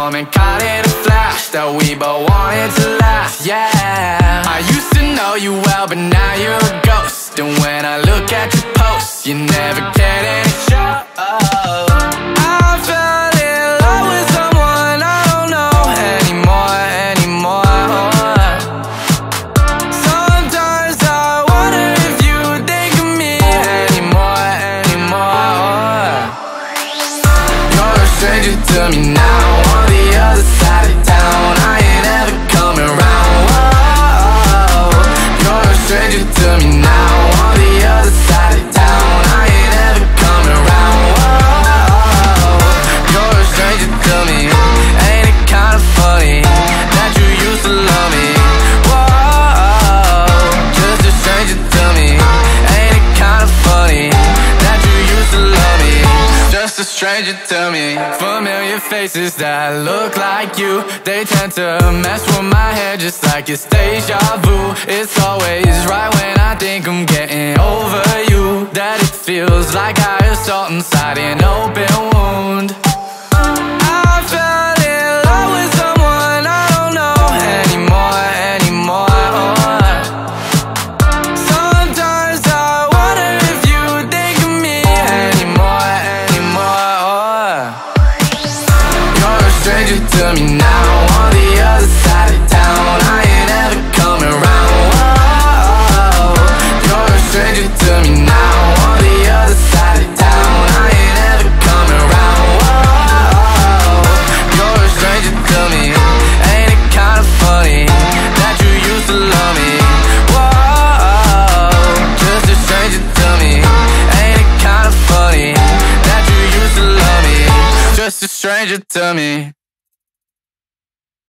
moment caught in a flash that we both wanted to last, yeah. I used to know you well, but now you're a ghost. And when I look at your posts, you never get any show. I fell in love with someone I don't know anymore. Sometimes I wonder if you think of me anymore. You're a stranger to me now, on the other side of town. I ain't ever coming round. Whoa. You're a stranger to me now, on the other side of town. I ain't ever coming round. Whoa. You're a stranger to me. Ain't it kinda funny that you used to love me? Whoa. Just a stranger to me. Ain't it kinda funny that you used to love me? Just a stranger to me. Familiar faces that look like you, they tend to mess with my head just like it's deja vu. It's always right when I think I'm getting over you that it feels like I assault inside an open wound. I fell in love with someone I don't know anymore. Sometimes I wonder if you think of me anymore. You're a stranger to me now, on the other side of town. I ain't ever coming round. Whoa. You're a stranger to me now, on the other side of town. I ain't ever coming round. Whoa. You're a stranger to me. Ain't it kinda funny that you used to love me? Whoa. Just a stranger to me. Ain't it kinda funny that you used to love me? Just a stranger to me.